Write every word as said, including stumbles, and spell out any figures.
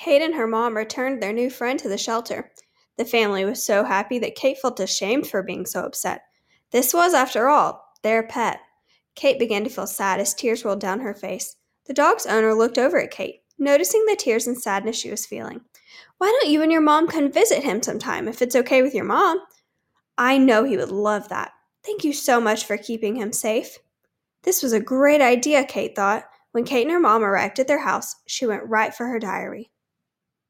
Kate and her mom returned their new friend to the shelter. The family was so happy that Kate felt ashamed for being so upset. This was, after all, their pet. Kate began to feel sad as tears rolled down her face. The dog's owner looked over at Kate, noticing the tears and sadness she was feeling. Why don't you and your mom come visit him sometime, if it's okay with your mom? I know he would love that. Thank you so much for keeping him safe. This was a great idea, Kate thought. When Kate and her mom arrived at their house, she went right for her diary.